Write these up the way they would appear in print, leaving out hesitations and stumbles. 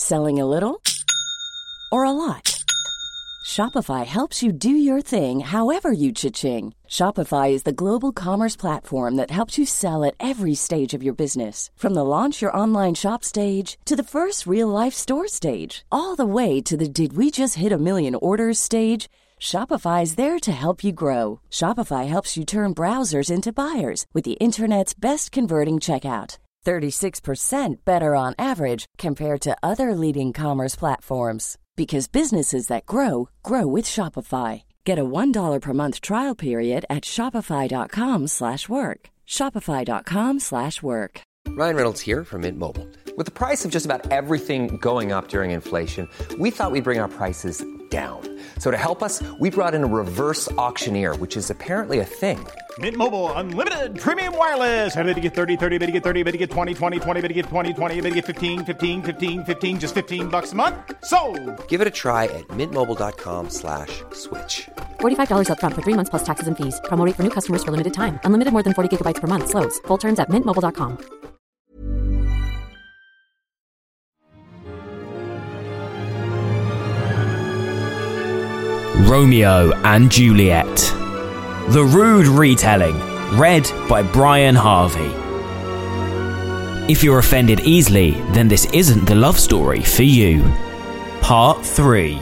Selling a little or a lot? Shopify helps you do your thing however you cha-ching. Shopify is the global commerce platform that helps you sell at every stage of your business. From the launch your online shop stage to the first real-life store stage, all the way to the did we just hit a million orders stage. Shopify is there to help you grow. Shopify helps you turn browsers into buyers with the internet's best converting checkout. 36% better on average compared to other leading commerce platforms. Because businesses that grow, grow with Shopify. Get a $1 per month trial period at shopify.com/work. Shopify.com/work. Ryan Reynolds here from Mint Mobile. With the price of just about everything going up during inflation, we thought we'd bring our prices down. So to help us, we brought in a reverse auctioneer, which is apparently a thing. Mint Mobile Unlimited Premium Wireless. How to get 30, 30, bit to get 30, bit to get 20, 20, 20, bit to get 20, 20, bit to get 15, 15, 15, 15, just $15 a month? Sold! Give it a try at mintmobile.com/switch. $45 up front for 3 months plus taxes and fees. Promo rate for new customers for limited time. Unlimited more than 40 gigabytes per month. Slows full terms at mintmobile.com. Romeo and Juliet. The Rude Retelling, read by Brian Harvey. If you're offended easily, then this isn't the love story for you. Part 3.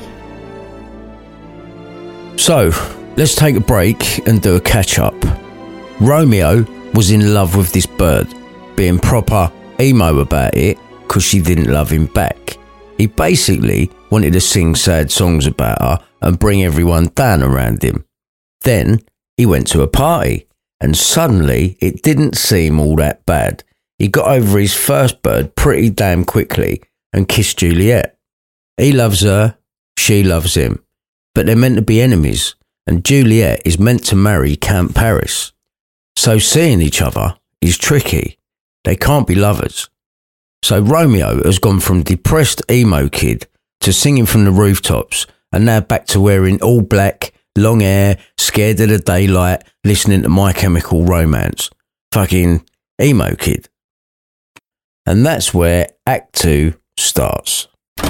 So, let's take a break and do a catch-up. Romeo was in love with this bird, being proper emo about it because she didn't love him back. He basically wanted to sing sad songs about her and bring everyone down around him. Then he went to a party and suddenly it didn't seem all that bad. He got over his first bird pretty damn quickly and kissed Juliet. He loves her, she loves him, but they're meant to be enemies and Juliet is meant to marry Count Paris. So seeing each other is tricky. They can't be lovers. So Romeo has gone from depressed emo kid to singing from the rooftops and now back to wearing all black, long hair, scared of the daylight, listening to My Chemical Romance. Fucking emo kid. And that's where Act 2 starts.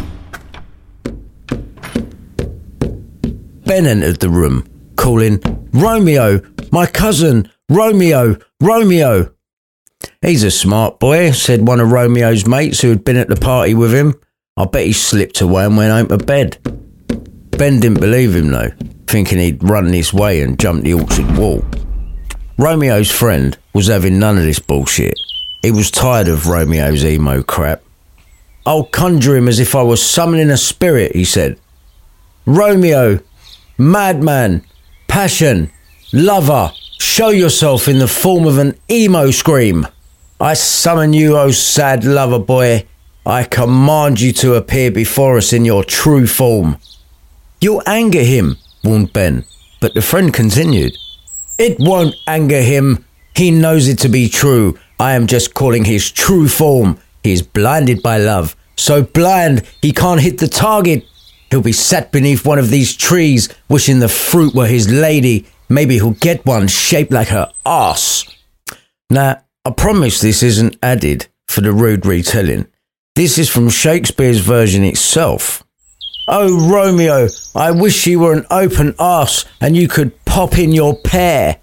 Ben entered the room, calling, "Romeo, my cousin, Romeo, Romeo." "He's a smart boy," said one of Romeo's mates who had been at the party with him. "I bet he slipped away and went home to bed." Ben didn't believe him though, thinking he'd run this way and jump the orchard wall. Romeo's friend was having none of this bullshit. He was tired of Romeo's emo crap. "I'll conjure him as if I was summoning a spirit," he said. "Romeo, madman, passion, lover, show yourself in the form of an emo scream. I summon you, oh sad lover boy. I command you to appear before us in your true form." "You'll anger him," warned Ben, but the friend continued. "It won't anger him. He knows it to be true. I am just calling his true form. He is blinded by love, so blind he can't hit the target. He'll be sat beneath one of these trees, wishing the fruit were his lady. Maybe he'll get one shaped like her arse." Now, I promise this isn't added for the rude retelling. This is from Shakespeare's version itself. "Oh, Romeo, I wish you were an open arse and you could pop in your pear."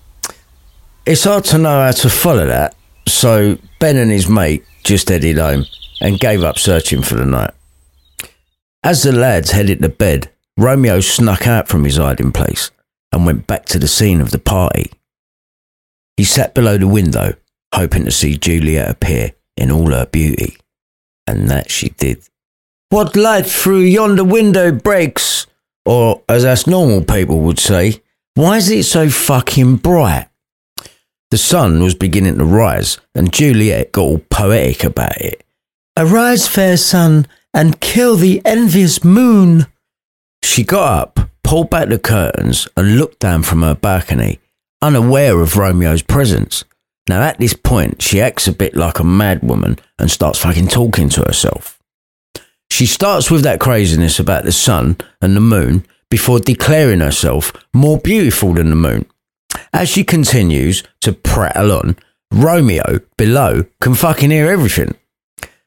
It's hard to know how to follow that, so Ben and his mate just headed home and gave up searching for the night. As the lads headed to bed, Romeo snuck out from his hiding place and went back to the scene of the party. He sat below the window, hoping to see Juliet appear in all her beauty. And that she did. "What light through yonder window breaks?" Or, as us normal people would say, "Why is it so fucking bright?" The sun was beginning to rise, and Juliet got all poetic about it. "Arise, fair sun, and kill the envious moon." She got up, pulled back the curtains, and looked down from her balcony, unaware of Romeo's presence. Now at this point, she acts a bit like a mad woman and starts fucking talking to herself. She starts with that craziness about the sun and the moon before declaring herself more beautiful than the moon. As she continues to prattle on, Romeo below can fucking hear everything.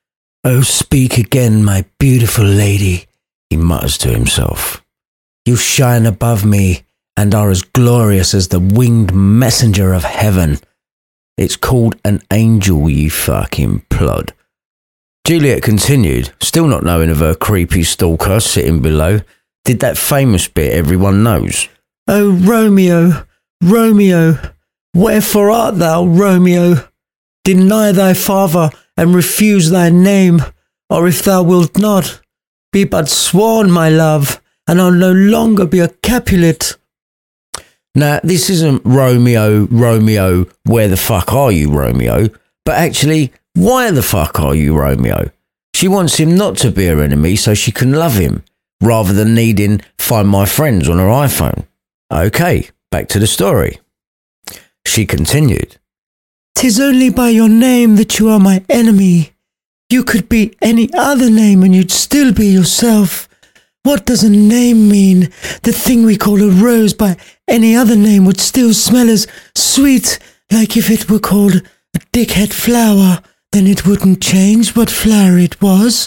"Oh, speak again, my beautiful lady," he mutters to himself. "You shine above me and are as glorious as the winged messenger of heaven. It's called an angel, you fucking plod." Juliet continued, still not knowing of her creepy stalker sitting below, did that famous bit everyone knows. "Oh, Romeo, Romeo, wherefore art thou, Romeo? Deny thy father and refuse thy name, or if thou wilt not, be but sworn, my love, and I'll no longer be a Capulet." Now, this isn't Romeo, Romeo, where the fuck are you, Romeo? But actually, why the fuck are you, Romeo? She wants him not to be her enemy so she can love him, rather than needing Find My Friends on her iPhone. Okay, back to the story. She continued. "'Tis only by your name that you are my enemy. You could be any other name and you'd still be yourself. What does a name mean? The thing we call a rose by any other name would still smell as sweet, like if it were called a dickhead flower, then it wouldn't change what flower it was."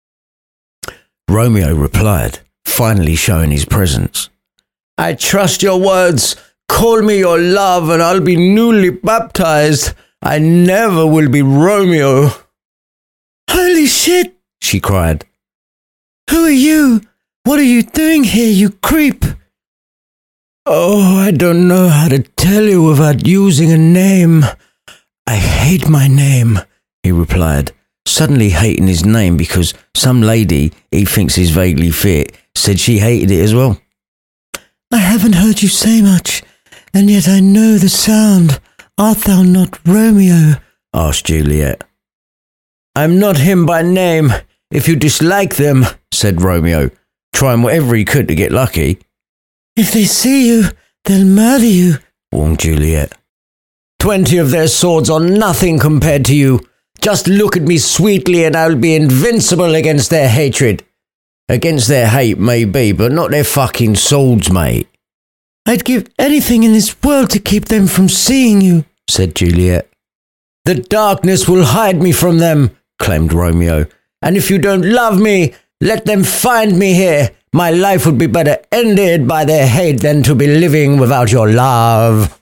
Romeo replied, finally showing his presence. "I trust your words. Call me your love and I'll be newly baptized. I never will be Romeo." "Holy shit," she cried. "Who are you? What are you doing here, you creep?" "Oh, I don't know how to tell you without using a name. I hate my name," he replied, suddenly hating his name because some lady he thinks is vaguely fit said she hated it as well. "I haven't heard you say much, and yet I know the sound. Art thou not Romeo?" asked Juliet. "I'm not him by name, if you dislike them," said Romeo, trying whatever he could to get lucky. "If they see you, they'll murder you," warned Juliet. 20 of their swords are nothing compared to you. Just look at me sweetly and I'll be invincible against their hatred." "Against their hate, maybe, but not their fucking swords, mate." "I'd give anything in this world to keep them from seeing you," said Juliet. "The darkness will hide me from them," claimed Romeo. "And if you don't love me, let them find me here. My life would be better ended by their hate than to be living without your love."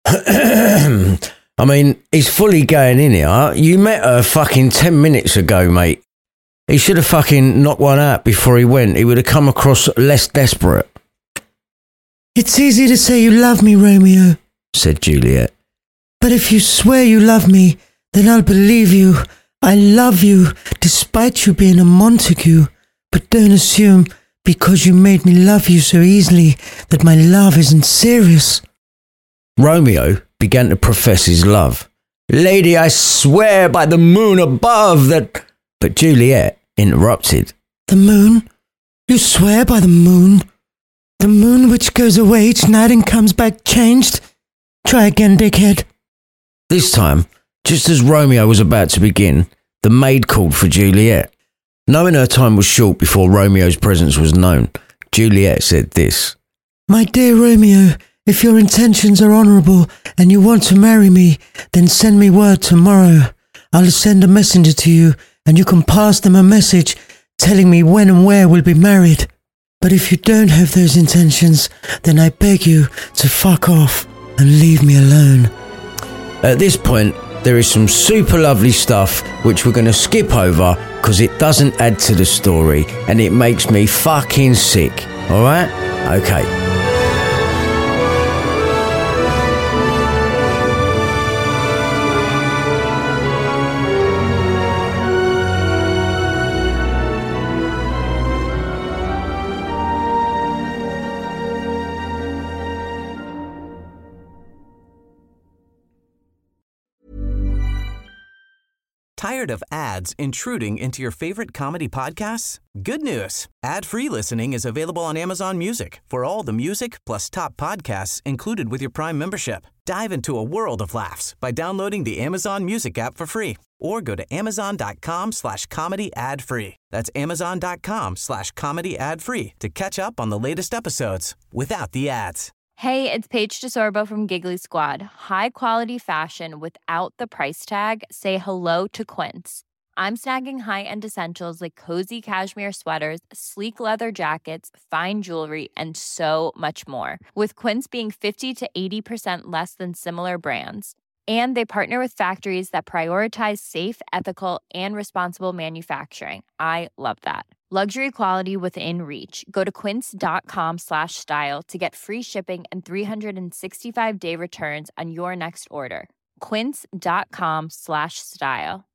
I mean, he's fully going in here. You met her fucking 10 minutes ago, mate. He should have fucking knocked one out before he went. He would have come across less desperate. "It's easy to say you love me, Romeo," said Juliet. "But if you swear you love me, then I'll believe you. I love you, despite you being a Montague. But don't assume, because you made me love you so easily, that my love isn't serious." Romeo began to profess his love. "Lady, I swear by the moon above that..." But Juliet interrupted. "The moon? You swear by the moon? The moon which goes away each night and comes back changed? Try again, dickhead." This time, just as Romeo was about to begin, the maid called for Juliet. Knowing her time was short before Romeo's presence was known, Juliet said this. "My dear Romeo, if your intentions are honourable and you want to marry me, then send me word tomorrow. I'll send a messenger to you and you can pass them a message telling me when and where we'll be married. But if you don't have those intentions, then I beg you to fuck off and leave me alone." At this point, there is some super lovely stuff which we're going to skip over because it doesn't add to the story and it makes me fucking sick. Alright? Okay. Tired of ads intruding into your favorite comedy podcasts? Good news. Ad-free listening is available on Amazon Music for all the music plus top podcasts included with your Prime membership. Dive into a world of laughs by downloading the Amazon Music app for free or go to amazon.com/comedy ad-free. That's amazon.com/comedy ad-free to catch up on the latest episodes without the ads. Hey, it's Paige DeSorbo from Giggly Squad. High quality fashion without the price tag. Say hello to Quince. I'm snagging high-end essentials like cozy cashmere sweaters, sleek leather jackets, fine jewelry, and so much more. With Quince being 50 to 80% less than similar brands. And they partner with factories that prioritize safe, ethical, and responsible manufacturing. I love that. Luxury quality within reach. Go to quince.com/style to get free shipping and 365-day returns on your next order. Quince.com/style.